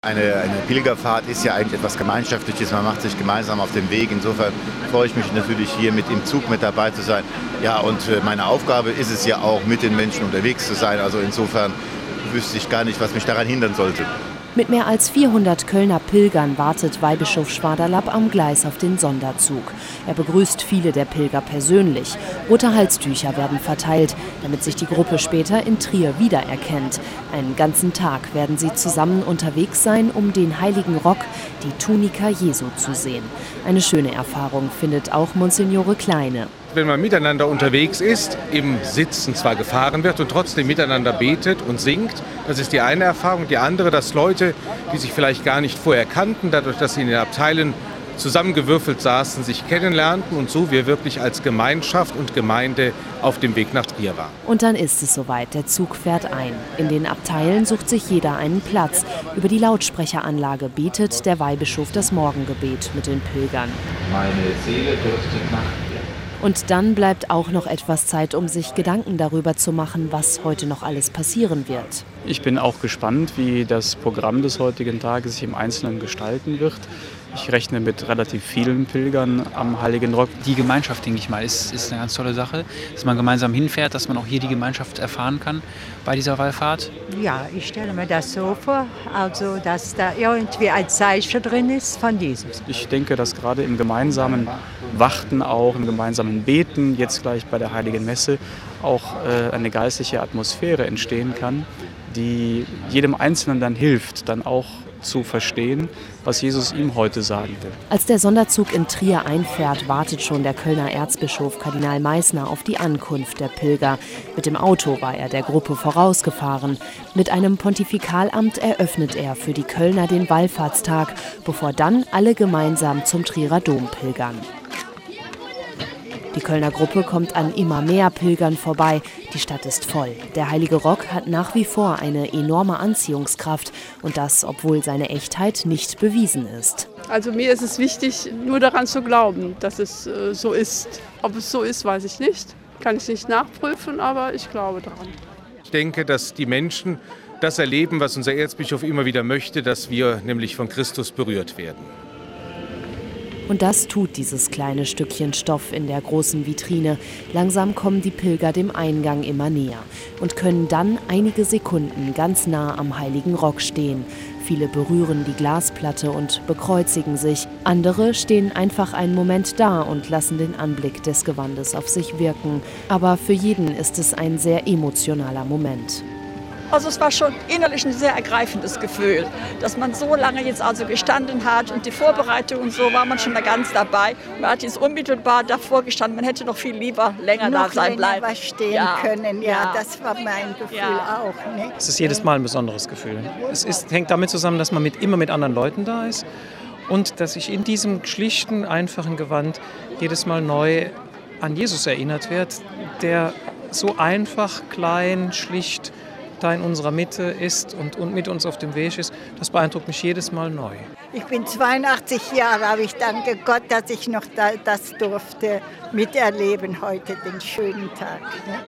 Eine Pilgerfahrt ist ja eigentlich etwas Gemeinschaftliches, man macht sich gemeinsam auf den Weg. Insofern freue ich mich natürlich hier mit im Zug mit dabei zu sein. Ja, und meine Aufgabe ist es ja auch, mit den Menschen unterwegs zu sein. Also insofern wüsste ich gar nicht, was mich daran hindern sollte. Mit mehr als 400 Kölner Pilgern wartet Weihbischof Schwaderlapp am Gleis auf den Sonderzug. Er begrüßt viele der Pilger persönlich. Rote Halstücher werden verteilt, damit sich die Gruppe später in Trier wiedererkennt. Einen ganzen Tag werden sie zusammen unterwegs sein, um den heiligen Rock, die Tunika Jesu, zu sehen. Eine schöne Erfahrung findet auch Monsignore Kleine. Wenn man miteinander unterwegs ist, im Sitzen zwar gefahren wird und trotzdem miteinander betet und singt, das ist die eine Erfahrung. Die andere, dass Leute, die sich vielleicht gar nicht vorher kannten, dadurch, dass sie in den Abteilen zusammengewürfelt saßen, sich kennenlernten und so wir wirklich als Gemeinschaft und Gemeinde auf dem Weg nach Trier waren. Und dann ist es soweit, der Zug fährt ein. In den Abteilen sucht sich jeder einen Platz. Über die Lautsprecheranlage betet der Weihbischof das Morgengebet mit den Pilgern. Meine Seele dürstet nach dir. Und dann bleibt auch noch etwas Zeit, um sich Gedanken darüber zu machen, was heute noch alles passieren wird. Ich bin auch gespannt, wie das Programm des heutigen Tages sich im Einzelnen gestalten wird. Ich rechne mit relativ vielen Pilgern am Heiligen Rock. Die Gemeinschaft, denke ich mal, ist eine ganz tolle Sache, dass man gemeinsam hinfährt, dass man auch hier die Gemeinschaft erfahren kann bei dieser Wallfahrt. Ja, ich stelle mir das so vor, also dass da irgendwie ein Zeichen drin ist von Jesus. Ich denke, dass gerade im gemeinsamen Warten auch, im gemeinsamen Beten, jetzt gleich bei der Heiligen Messe, auch eine geistliche Atmosphäre entstehen kann, die jedem Einzelnen dann hilft, dann auch zu verstehen, was Jesus ihm heute sagen will. Als der Sonderzug in Trier einfährt, wartet schon der Kölner Erzbischof Kardinal Meissner auf die Ankunft der Pilger. Mit dem Auto war er der Gruppe vorausgefahren. Mit einem Pontifikalamt eröffnet er für die Kölner den Wallfahrtstag, bevor dann alle gemeinsam zum Trierer Dom pilgern. Die Kölner Gruppe kommt an immer mehr Pilgern vorbei. Die Stadt ist voll. Der Heilige Rock hat nach wie vor eine enorme Anziehungskraft. Und das, obwohl seine Echtheit nicht bewiesen ist. Also mir ist es wichtig, nur daran zu glauben, dass es so ist. Ob es so ist, weiß ich nicht. Kann ich nicht nachprüfen, aber ich glaube daran. Ich denke, dass die Menschen das erleben, was unser Erzbischof immer wieder möchte, dass wir nämlich von Christus berührt werden. Und das tut dieses kleine Stückchen Stoff in der großen Vitrine. Langsam kommen die Pilger dem Eingang immer näher und können dann einige Sekunden ganz nah am Heiligen Rock stehen. Viele berühren die Glasplatte und bekreuzigen sich. Andere stehen einfach einen Moment da und lassen den Anblick des Gewandes auf sich wirken. Aber für jeden ist es ein sehr emotionaler Moment. Also es war schon innerlich ein sehr ergreifendes Gefühl, dass man so lange jetzt also gestanden hat und die Vorbereitung und so war man schon da ganz dabei. Man hat jetzt unmittelbar davor gestanden, man hätte noch viel lieber länger da sein bleiben. Noch stehen können, ja, das war mein Gefühl auch. Ne? Es ist jedes Mal ein besonderes Gefühl. Hängt damit zusammen, dass man immer mit anderen Leuten da ist und dass ich in diesem schlichten, einfachen Gewand jedes Mal neu an Jesus erinnert werde, der so einfach, klein, schlicht da in unserer Mitte ist und mit uns auf dem Weg ist, das beeindruckt mich jedes Mal neu. Ich bin 82 Jahre, aber ich danke Gott, dass ich noch das durfte miterleben heute, den schönen Tag.